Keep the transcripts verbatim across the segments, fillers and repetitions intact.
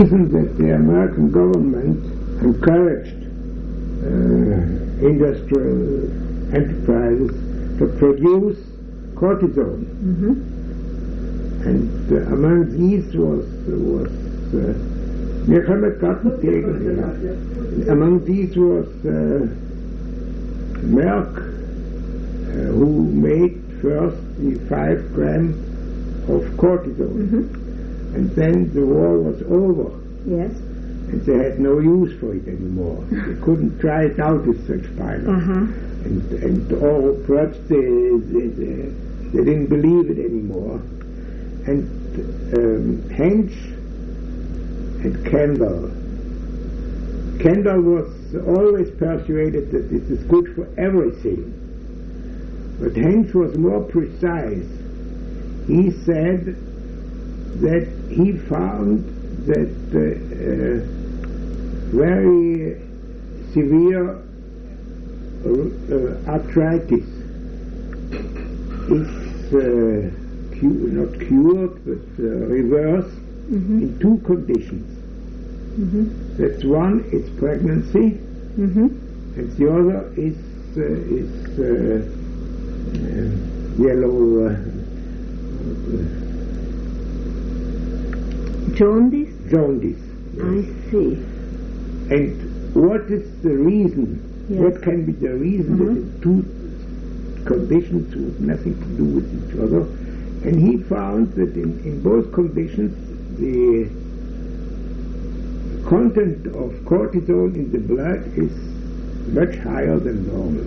that the American government encouraged uh, industrial enterprises to produce cortisone. Mm-hmm. And uh, among these was, was uh, wir können mit Garten tegen, ja. Among these was uh, Merck, uh, who made first the five gram of cortisone. Mm-hmm. And then the war was over. Yes. And they had no use for it anymore. They couldn't try it out with such pilots. Uh-huh. And, and all perhaps they, they, they, they didn't believe it anymore. And um, Hensch and Kendall. Kendall was always persuaded that this is good for everything. But Hensch was more precise. He said that he found that uh, uh, very severe uh, arthritis is uh, cu- not cured but uh, reversed Mm-hmm. in two conditions. Mm-hmm. That's one is pregnancy, Mm-hmm. and the other is uh, is uh, uh, yellow. Uh, Jaundice? Jaundice. I see. And what is the reason? Yes. What can be the reason Mhm. that the two conditions have nothing to do with each other? And he found that in, in both conditions the content of cortisol in the blood is much higher than normal.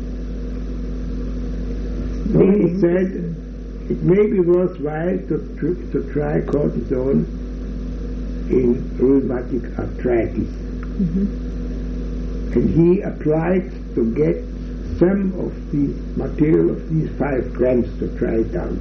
So he said it may be worthwhile to, tr- to try cortisone in rheumatic arthritis. Mm-hmm. And he applied to get some of the material of these five grams to try it out.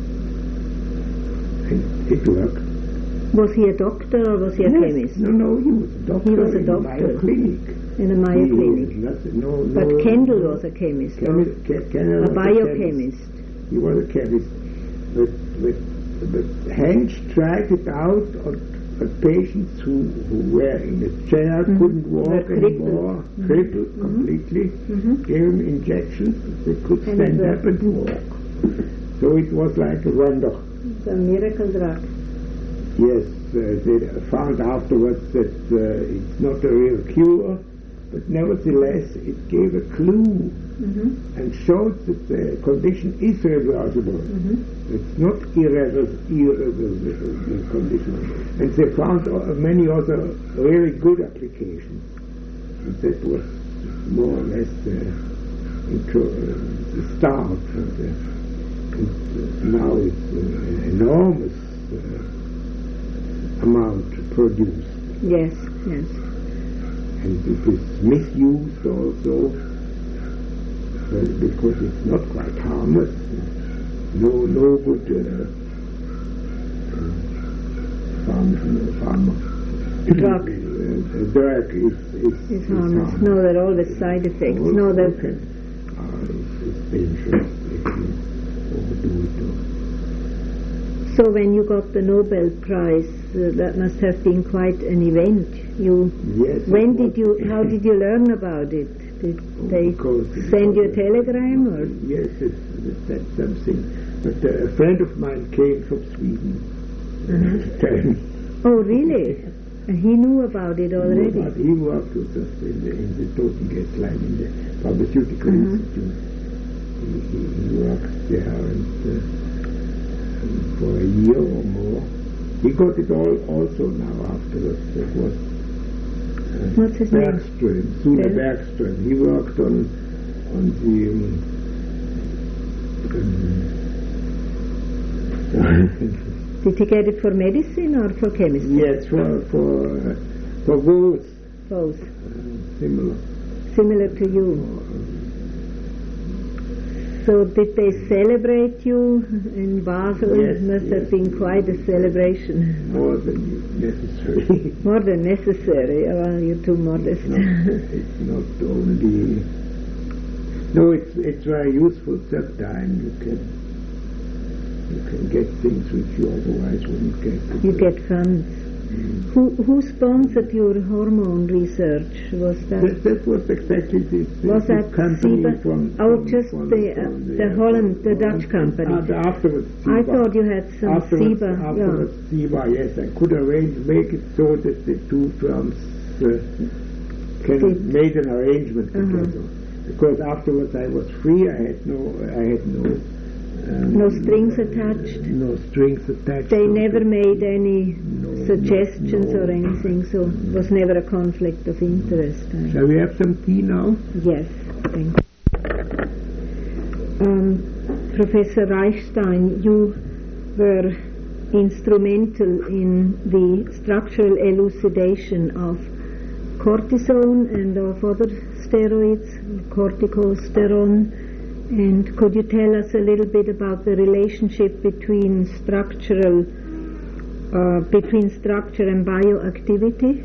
And it worked. Was he a doctor or was he a Yes. chemist? No, no, he was a doctor, He was a in doctor. Mayo Clinic. In a Mayo He Clinic. was not- no, But no, Kendall no. was a chemist, Chemist, or Ke- Kendall a was biochemist. He was a chemist. But, but, but Hensch tried it out on, on patients who, who were in a chair, Mhm. couldn't Were walk crippled. anymore, Mhm. crippled Mhm. completely, Mhm. gave them injections, they could And stand it up and walk. So it was like a wonder. It's a miracle drug. Yes, uh, they found afterwards that uh, it's not a real cure, but nevertheless it gave a clue Mm-hmm. and showed that the condition is reversible. Mm-hmm. It's not irreversible, irreversible condition. And they found uh, many other really good applications. And that was more or less the, intro, uh, the start. And, uh, and uh, now it's uh, an enormous uh, amount produced. Yes, yes. And it is misused also. Well, because it's not quite harmless. No, no good uh, uh, farmer, no farmer. Drug. Uh, drug is, is, It's is harmless. harmless. No, there are always side effects. Also No, that can, uh, it's, it's dangerous if you overdo it. So when you got the Nobel Prize, uh, that must have been quite an event. You, Yes. when it did was- you? How did you learn about it? Did they Because it send you a was telegram or? Yes, it's, it's, that's something. But uh, a friend of mine came from Sweden Uh-huh. to tell me. Oh, really? And he knew about it already. But he worked with us in the, in the Toten Gas line, in the pharmaceutical Mhm. institute. He, he, he worked there and, uh, and for a year or more. He got it all also now afterwards. That was uh, What's his name? Bergström, Sune Berg- Bergström. He worked on on the um, Did he get it for medicine or for chemistry? yes, for for uh, for both Both. uh, similar. Similar to you. So did they celebrate you in Basel? Yes, It must have yes. been quite a celebration. More than necessary. More than necessary. Well, you're too modest. No, it's not only. No, it's it's very useful. Sometimes you can you can get things which you otherwise wouldn't get. You get funds. Who, who sponsored your hormone research? Was that? That, that was exactly this, Was this that company Ciba? from, Oh, from, just from, the, uh, from the Holland, the Dutch company. Uh, afterwards, I Ciba. thought you had some afterwards, Ciba. Afterwards, Ciba, yes, I could arrange, make it so that the two firms uh, can Fit. make an arrangement Uh-huh. together. Because afterwards I was free, I had no, I had no. Um, No strings attached? No strings attached. They to never it. made any No, suggestions no, or no. anything, so it was never a conflict of interest. I- Shall we have some tea now? Yes, thank you. Um, Professor Reichstein, you were instrumental in the structural elucidation of cortisone and of other steroids, corticosterone. And could you tell us a little bit about the relationship between structural, uh, between structure and bioactivity?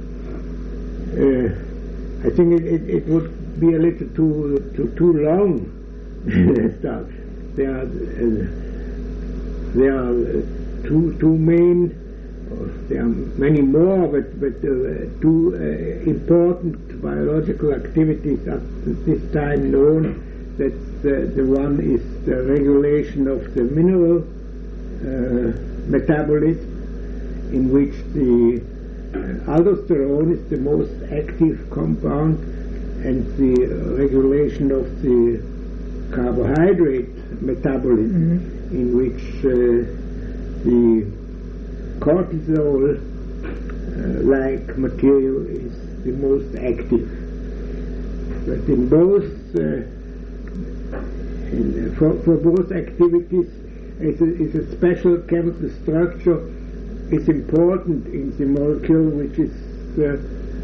Uh, I think it, it, it would be a little too too, too long. Start. There are uh, there are uh, two two main. Uh, there are many more, but but uh, two uh, important biological activities at this time known. That uh, the one is the regulation of the mineral uh, metabolism, in which the uh, aldosterone is the most active compound, and the uh, regulation of the carbohydrate metabolism, mm-hmm. in which uh, the cortisol uh, like material is the most active. But in both uh, in, uh, for, for both activities, it's a, it's a special chemical structure is important in the molecule, which is uh,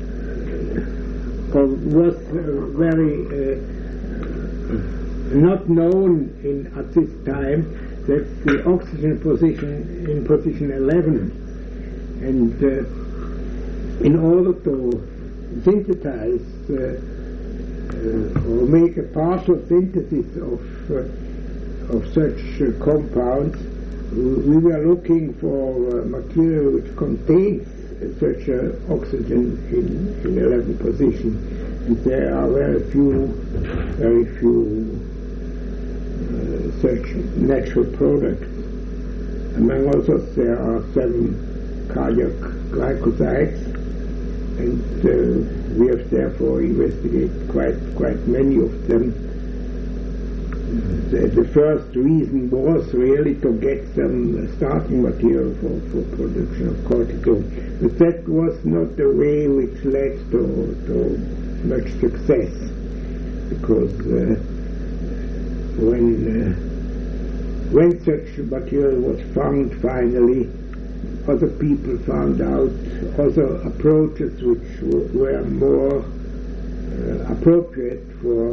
or was uh, very uh, not known in at this time. That's the oxygen position in position eleven, and uh, in order to synthesize uh, uh, or make a partial synthesis of uh, of such uh, compounds, we were looking for uh, material which contains such uh, oxygen in, in eleven position, and there are very few, very few uh, such natural products. Among others, there are seven cardiac glycosides, and uh, we have therefore investigated quite quite many of them. The, the first reason was really to get some starting material for, for production of cortisol, but that was not the way which led to, to much success, because uh, when uh, when such material was found finally, other people found out other approaches which w- were more uh, appropriate for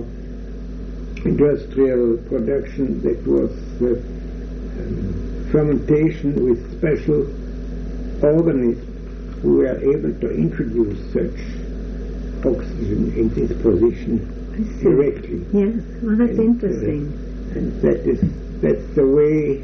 industrial production. That was uh, um, fermentation with special organisms who were able to introduce such oxygen in this position directly. Yes, well, that's and, interesting. Uh, and that is that's the way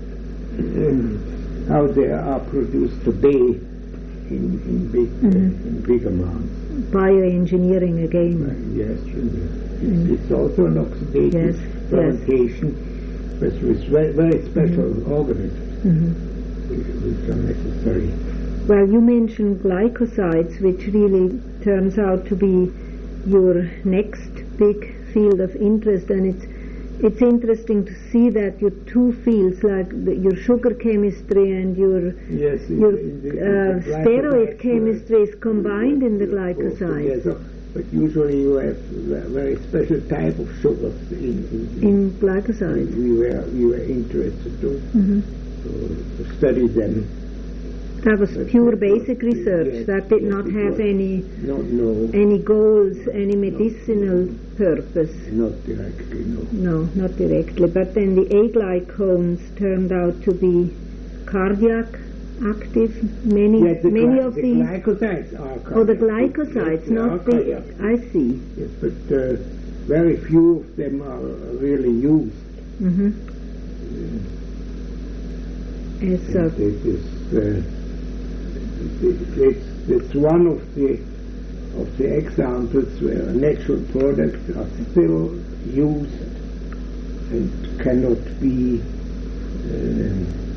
um, how they are produced today in, in big mm-hmm. uh, in big amounts. Bioengineering again. Uh, yes, really. It's, it's also an oxidative yes, fermentation, yes. but with very, very special mm-hmm. organisms mm-hmm. which, which are necessary. Well, you mentioned glycosides, which really turns out to be your next big field of interest, and it's it's interesting to see that your two fields, like the, your sugar chemistry and your yes, your in the, in uh, the steroid chemistry is combined in the glycosides. Yes, but usually you have a very special type of sugars in, in, in glycosides. We were we were interested to, mm-hmm. to, to study them. That was but pure that basic was, research. Yes, that did yes, not have any not, no, any goals, any medicinal purpose. Not directly, no. No, not directly. But then the A-glycones turned out to be cardiac active. Many, yes, the many gly- of the these. glycosides are cardiac. Oh, the glycosides, yes, not the. cardiac. I see. Yes, but uh, very few of them are really used. Mm-hmm. Uh, Yes, sir. This is uh, it's, it's one of the of the examples where natural products are still used and cannot be uh,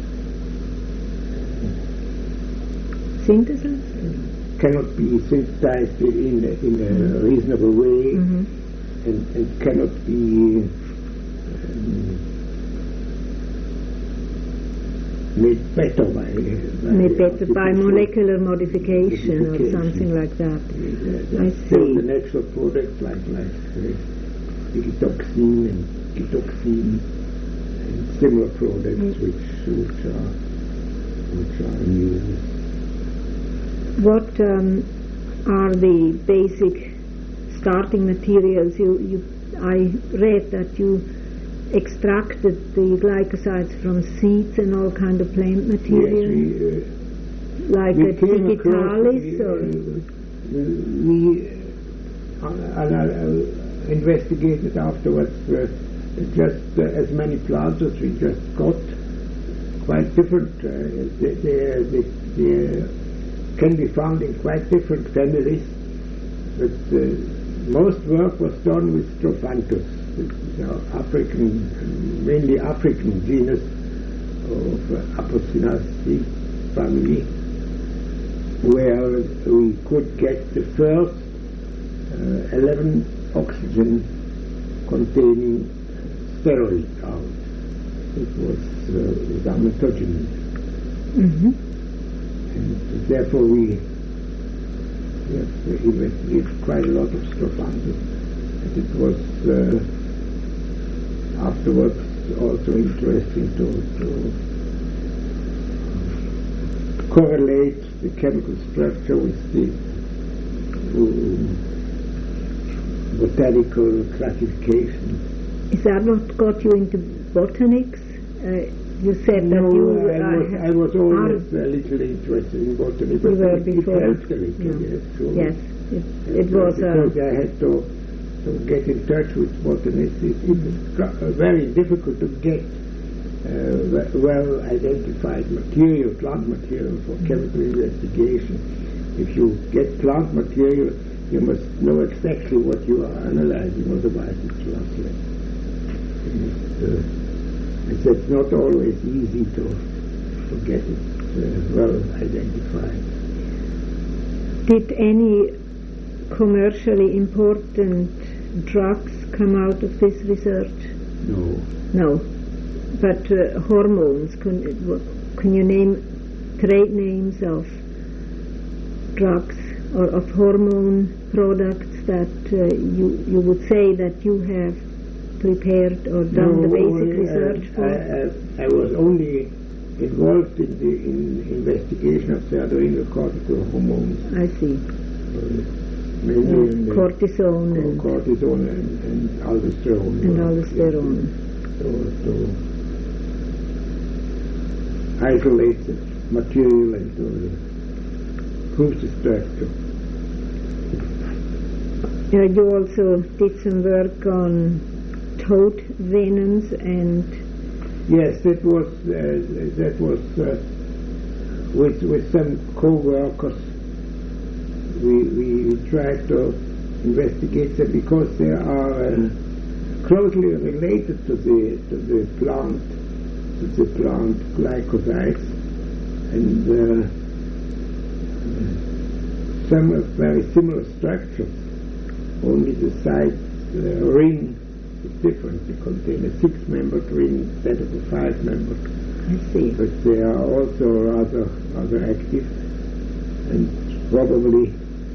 synthesized. Cannot be synthesized in a, in a reasonable way, mm-hmm. and, and cannot be um, made better by, by made better by molecular modification, modification or something like that. Yeah, I see. see. The natural products like like uh, digitoxin and gitoxin and similar products mm. which which are which are used. What um, are the basic starting materials? You, you, I read that you extracted the glycosides from seeds and all kind of plant material, yes, we, uh, like we a digitalis, we, or uh, we uh, uh, uh, investigated afterwards uh, just uh, as many plants as we just got, quite different. Uh, they, they, they, they can be found in quite different families, but uh, most work was done with Strophanthus, which is our African, mainly African genus of uh, Apocynaceae family, where we could get the first uh, eleven oxygen containing steroid out. It was uh, gametogeny. Mm-hmm. And therefore we have investigated quite a lot of Strophanthus. And it was uh, afterwards also interesting to, to correlate the chemical structure with the um, botanical classification. Is that what got you into botanics? Uh, You said that no, you I uh, was, I was always a little interested in botany, but you were it, before. it helped a little, No. yes, sure. Yes, it, it Uh, was. because Uh, I had to, to get in touch with botanists. It, it was tr- uh, very difficult to get uh, well identified material, plant material for chemical investigation. If you get plant material, you must know exactly what you are analyzing, otherwise it's useless. Uh, It's not always easy to, to get it uh, well identified. did any commercially important drugs come out of this research? No. No. But uh, hormones, can, can you name trade names of drugs or of hormone products that uh, you, you would say that you have prepared or done no, the basic uh, research for? I, I, I was only involved in the in investigation of the adrenocortical hormones. I see. Uh, mainly Uh, in the cortisone co- and, cortisone and, and aldosterone. and uh, aldosterone. To, to isolate the material and to prove the structure. Uh, you also did some work on toad venoms and Yes, that was uh, that was uh, with with some co-workers. We we tried to investigate them because they are uh, closely related to the to the plant to the plant glycosides, and uh, some have very similar structures. Only the side uh, ring is different. They contain a six-membered ring instead of a five-membered. I see. But they are also rather rather active and probably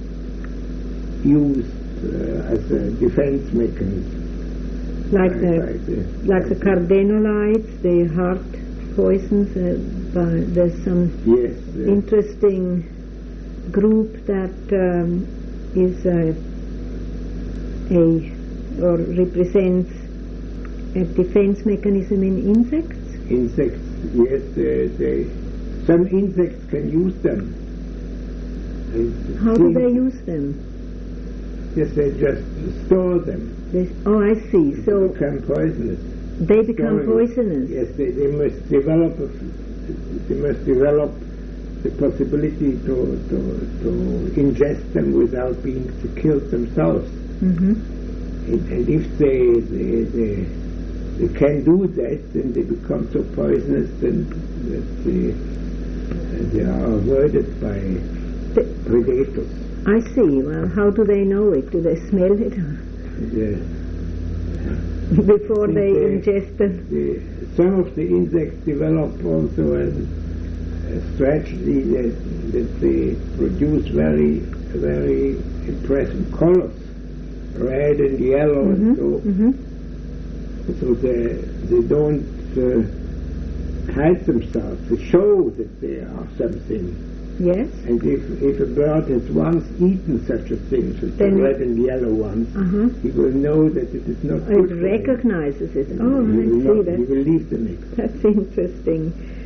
used uh, as a defense mechanism. Like by- the by the, like by the cardenolides, the heart poisons. Uh, by, there's some Yes. uh, interesting group that um, is uh, a or represents a defense mechanism in insects. insects. Yes. They, they, some insects can use them. And How do seem- they use them? Yes, they just store them. They, oh, I see. They So become poisonous. they become Storing- poisonous. Yes, they, they must develop. A, they must develop the possibility to, to, to ingest them without being killed themselves. Mm-hmm. And, and if they, they, they, they can do that, then they become so poisonous then that they, they are avoided by The, predators. I see. Well, how do they know it? Do they smell it The, before they they- ingest them? the, some of the insects develop also a, a strategy that, that they produce very, very impressive colors, red and yellow and Mm-hmm. so. Mm-hmm. So they, they don't uh, hide themselves. They show that they are something. Yes. And if, if a bird has once eaten such a thing, such a Then it- red and yellow one, Uh-huh. he will know that it is not It good for him. recognizes it. Oh, he I will see not- that. He will leave the mix. That's interesting.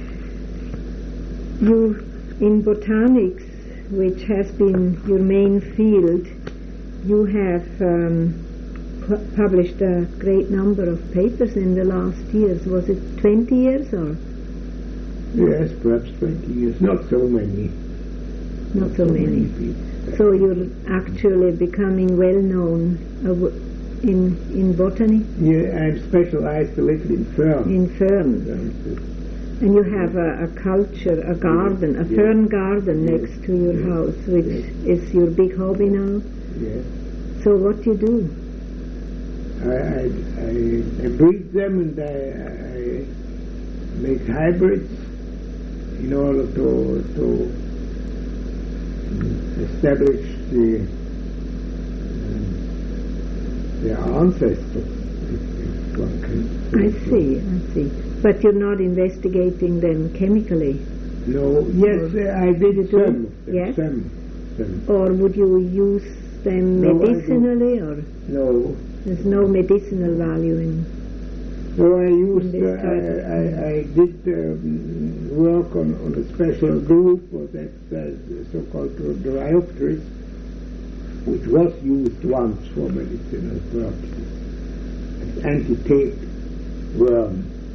You, in botanics, which has been your main field, you have um, pu- published a great number of papers in the last years. Was it twenty years or Yes, perhaps twenty years. Not so many. not so many? people. So you're actually becoming well known uh, w- in in botany, Yeah, I'm specialized a little in ferns. in ferns, Um, and you have a, a culture, a garden, a Yes. fern garden Yes. next to your Yes. house, which Yes. is your big hobby now. Yes. So what do you do? I, I, I, I breed them and I, I make hybrids in order to, to establish the um, their ancestors. If, if one can I say so. see, I see. But you're not investigating them chemically, No, yes, Or- uh, I did You do? some of them. Yes? Some, some. or would you use them No, I don't. medicinally, or No, there's no medicinal value in? So I used, this uh, type of- I, I, I did um, work on, on a special group for that uh, so-called Dryopteris, which was used once for medicinal purposes. It's anti-tape worm.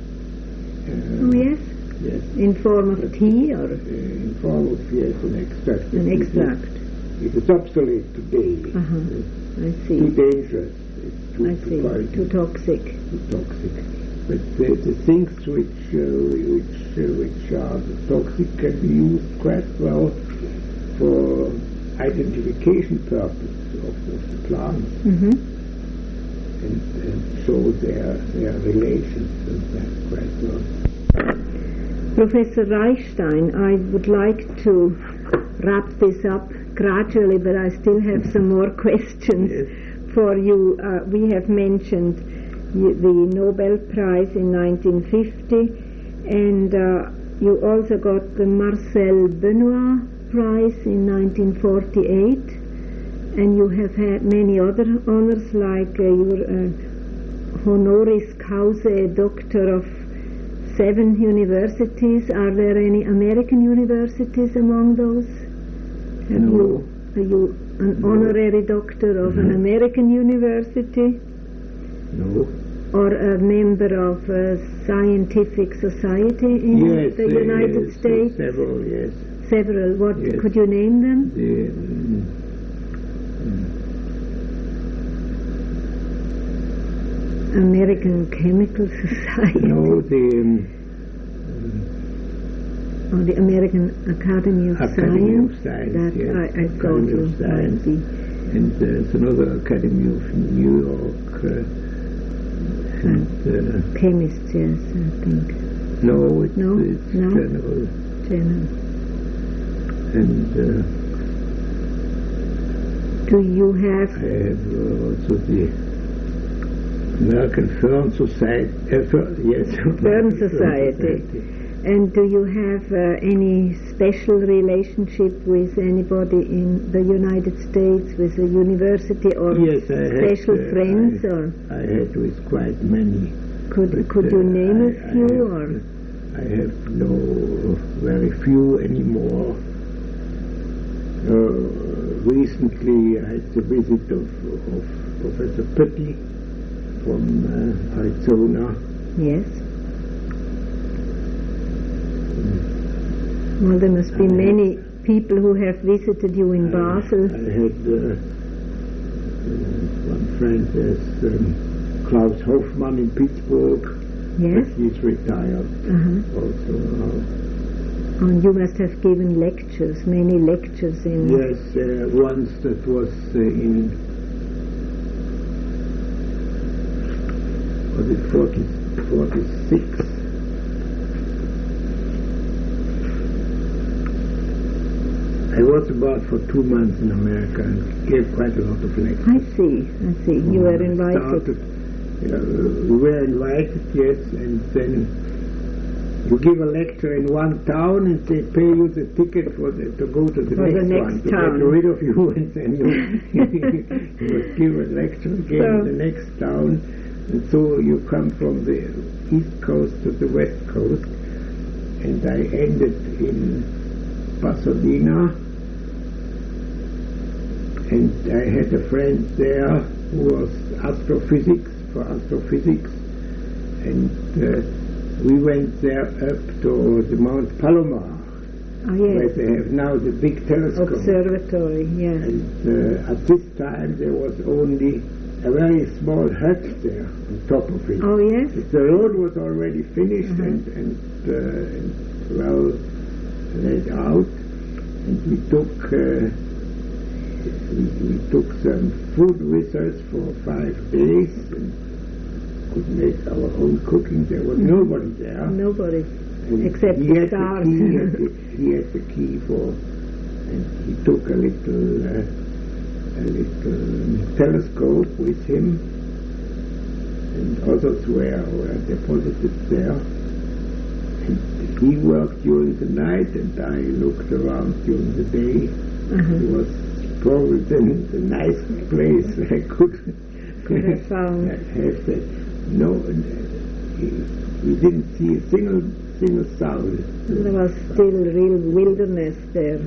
Uh, Oh yes, Yes. in form of tea or Uh, in form of, yes, an extract. an It is- extract. It is obsolete today. Uh-huh. I It's see. too dangerous. It's too, I too see. poisonous. Too toxic. Too toxic. But the, the things which uh, which uh, which are toxic can be used quite well for identification purpose of, of the plants Mm-hmm. and, and show their their relations and that quite well. Professor Reichstein, I would like to wrap this up gradually, but I still have some more questions Yes. for you. Uh, we have mentioned y- the Nobel Prize in nineteen fifty, and uh, you also got the Marcel Benoit Prize in nineteen forty-eight, and you have had many other honors like uh, your uh, honoris causa doctor of seven universities. Are there any American universities among those? Have No. you, are you an No. honorary doctor of an Mhm. American university No. or a member of a scientific society in Yes, the uh, United yes, States? several. Yes. Several. What Yes. could you name them? The, mm, American Chemical Society no, the um, or the American Academy of Academy Science? of Science, That yes, I, I thought Academy you of might Science. be. and there's another Academy of New York, uh, and uh, Chemists, yes, I think. no, it's, No? it's No? general, General. and uh, Do you have I have uh, also the American Fern Society. Uh, Fern, yes, Fern Society. And do you have uh, any special relationship with anybody in the United States, with a university, or Yes, I had, special uh, friends? I- Or I had with quite many. could but, could you uh, name I- a few? I have, Or I have no very few anymore. Uh, recently, I had the visit of, of Professor Putty from uh, Arizona. yes, Well, there must be I many people who have visited you in I, Basel. I had uh, uh, one friend, there's um, Klaus Hoffmann in Pittsburgh. Yes? But he's retired Uh-huh. also now. And you must have given lectures, many lectures in... Yes, uh, once that was uh, in, was it forty, forty-six? I was about for two months in America and gave quite a lot of lectures. I see, I see. You were invited. Started, uh, we were invited, yes, and then you give a lecture in one town and they pay you the ticket for the, to go to the For next, the next one, to town. get rid of you, and then you, you must give a lecture again So- in the next town. And so you come from the east coast to the west coast, and I ended in Pasadena, and I had a friend there who was astrophysics, for astrophysics, and uh, we went there up to the Mount Palomar, Ah, where yes. they have now the big telescope. Observatory, yes. And uh, at this time there was only a very small hut there on top of it. Oh, yes? The road was already finished Uh-huh. and, and, uh, and well laid out, and we took uh, we, we took some food with us for five days and could make our own cooking. There was Mhm. nobody there. Nobody. And Except he the had stars. The key, he, had the, he had the key for, and he took a little uh, a little telescope with him, and others were, were deposited there. And he worked during the night, and I looked around during the day. Uh-huh. It was probably the, the nicest place I could, Could have found. have that. No, uh, we, we didn't see a single single sound. There was still real wilderness there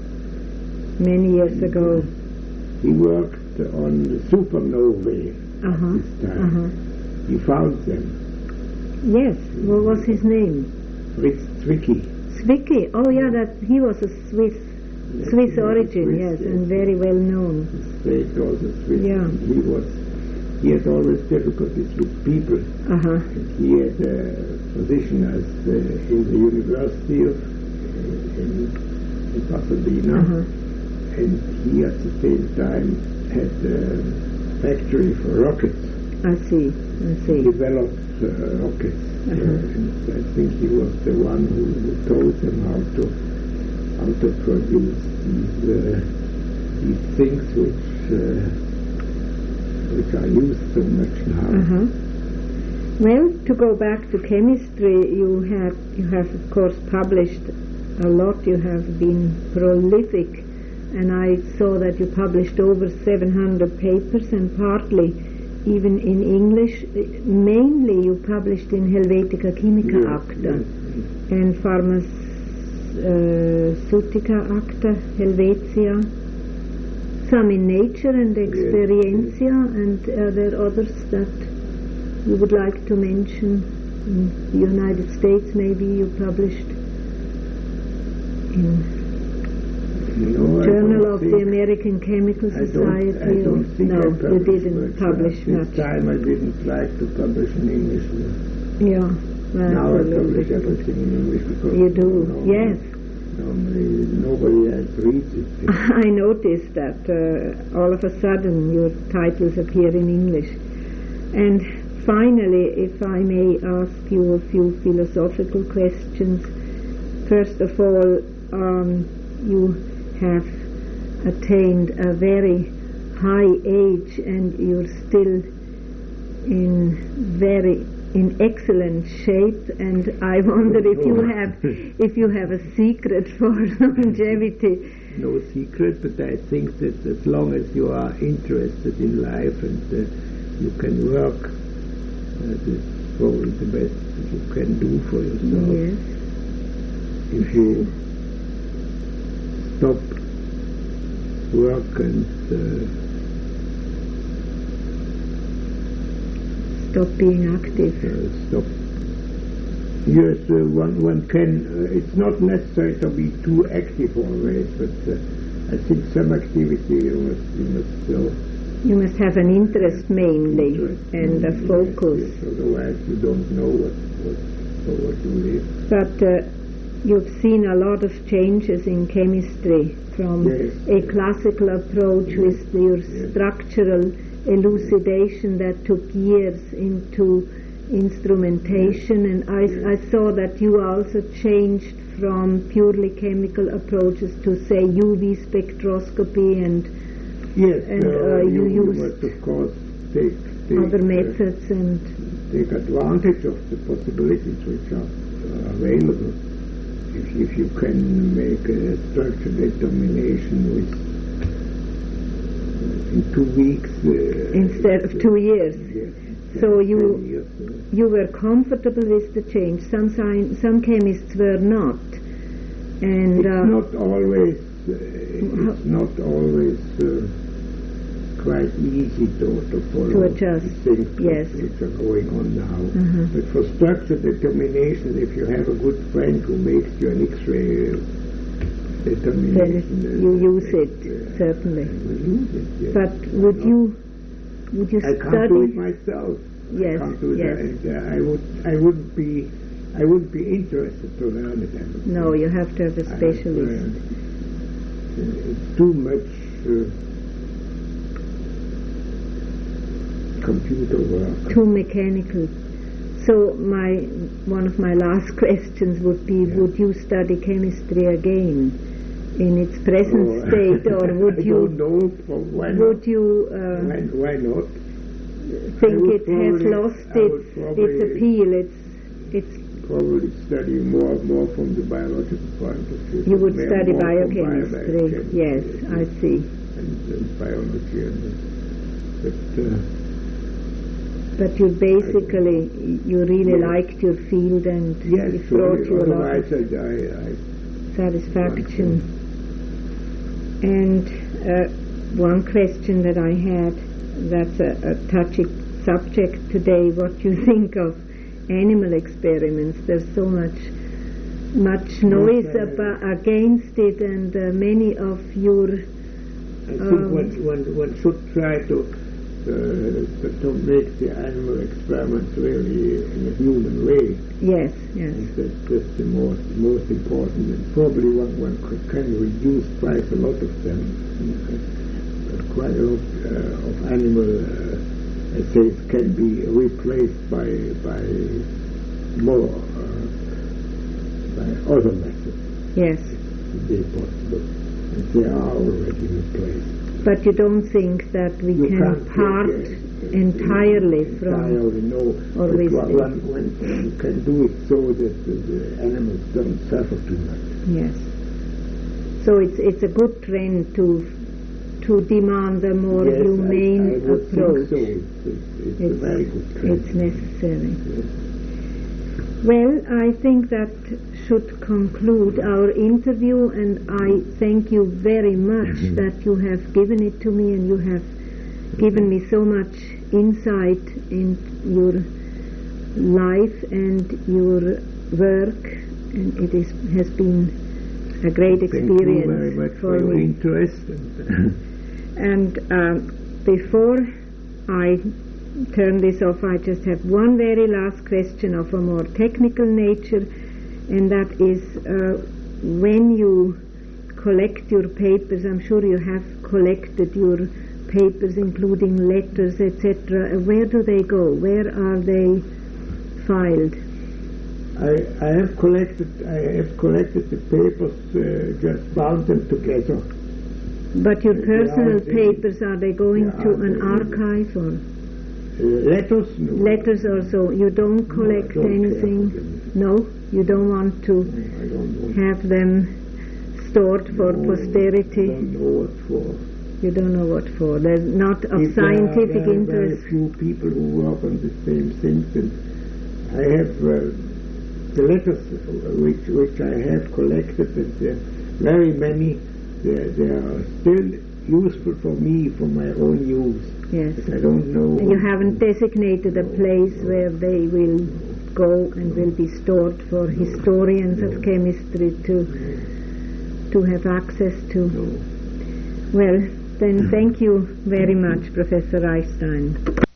many years ago. He worked on the supernovae Uh-huh. this time. Uh-huh. He found them. Yes. What was his name? Fritz Zwicky. Zwicky. Oh, yeah, that he was a Swiss, Swiss He was origin, Swiss, yes, yes. and very well known. Straight also Swiss. Yeah. He was. He had always difficulties with people. Uh-huh. And he had a position as uh, in the University of in, in Pasadena, Uh-huh. and he at the same time had a factory for rockets. I see. I He see. developed uh, rockets, uh, Uh-huh. and I think he was the one who, who told them how to how to produce these uh, these things which uh, which are used so much now. Uh-huh. Well, to go back to chemistry, you have you have of course published a lot. You have been prolific, and I saw that you published over seven hundred papers, and partly even in English. Mainly, you published in Helvetica Chemica Yes, Acta yes, and Pharmaceutica Acta Helvetia. Some in Nature and Experiencia, and are there others that you would like to mention? In the United States, maybe you published in No, I Journal don't of think- the American Chemical I don't, Society. I don't think no, I you published didn't much. publish This much. time I didn't like to publish in English. Yeah, well, Now I a little publish bit. everything in English because You do, normally- yes. Normally nobody else reads it. I noticed that uh, all of a sudden your titles appear in English. And finally, if I may ask you a few philosophical questions. First of all, um, you have attained a very high age, and you're still in very in excellent shape, and I wonder if you have if you have a secret for longevity. No secret, but I think that as long as you are interested in life and uh, you can work, that is probably the best that you can do for yourself. Yes. If you stop work and uh, Stop being active. uh, stop Yes, uh, one, one can, uh, it's not necessary to be too active always, but uh, I think some activity you must, you must still... You must have an interest mainly, interest and a yes, focus. Yes, otherwise you don't know what, what, what to live. But uh, you've seen a lot of changes in chemistry from yes, a yes. classical approach yes, with your yes. structural elucidation that took years into instrumentation, and I, yes. I saw that you also changed from purely chemical approaches to say U V spectroscopy and yes, and, uh, uh, you you, used must of course take, take other uh, methods and take advantage of the possibilities which are uh, available. If, if you can make a structure determination with uh, in two weeks uh, instead of two years. Yes, So ten you years, uh, you were comfortable with the change. Some sci- some chemists were not, and it's uh, not always uh, it's not always uh, quite easy to, to follow To adjust, the things yes. which are going on now. Mhm. But for structure determination, if you have a good friend who makes you an X-ray determination, then uh, you use it uh, certainly. you use it. Yes. But would Why not? you would you I can't do it study? myself. Yes, I can't do yes. that. And, uh, I would I wouldn't be I wouldn't be interested to learn it. I would No, think. you have to have a I have, specialist. uh, it's too much uh, computer work. Too mechanical. So my one of my last questions would be: Yeah. would you study chemistry again in its present Oh, state, or would I you don't know. Well, why would not? you uh, Why, why not? think would it has probably- lost I would its its probably- appeal? It's it's Probably study more more from the biological point of view. you would More- study more from biochemistry. biochemistry, Yes, I see. And, and biology, and, but uh, But you basically you really Yes. liked your field and yes, it brought you a lot otherwise of I, I, I satisfaction. And uh, one question that I had, that's a, a touchy subject today, what you think of animal experiments. There's so much much noise uh, about, against it, and uh, many of your I think Um, one, one, one should try to, uh, to to make the animal experiments really in a human way. yes yes And that, that's the most most important. And probably one one could, can reduce quite a lot of them. Uh, quite a lot uh, of animal uh, essays can be replaced by by more uh, by other methods. yes. If they possible. And they are already replaced. But you don't think that we You can can't part take, uh, entirely from entirely, no. or But with one, it. one, one you can do it so that the, the animals don't suffer too much. Yes. So it's it's a good trend to to demand a more Yes, humane I, I would approach. think so. It's, it's, it's, a very good trend. It's necessary. Yes. Well, I think that should conclude our interview, and I thank you very much Mm-hmm. that you have given it to me, and you have given me so much insight in your life and your work, and it is has been a great Thank experience you very much for for your me. interest. And And um, before I turn this off, I just have one very last question of a more technical nature, and that is uh, when you collect your papers, I'm sure you have collected your papers, including letters, et cetera. Where do they go? Where are they filed? I, I have collected I have collected the papers, uh, just bound them together. But your They are personal the- papers, are they going they to are an the- archive or Uh, letters? No. letters also? You don't collect don't care anything? for them. No? You don't want to I don't know. have them stored for No, posterity? I don't know what for. You don't know what for. They're not of If scientific there are, there are very interest. few people who work on the same things, and I have uh, the letters which which I have collected, and there are very many. They they are still useful for me for my own use. Yes. But I don't know. And you haven't designated a place where they will go and will be stored for historians No. of chemistry to to have access to. No. Well, then thank you very much, Professor Reichstein.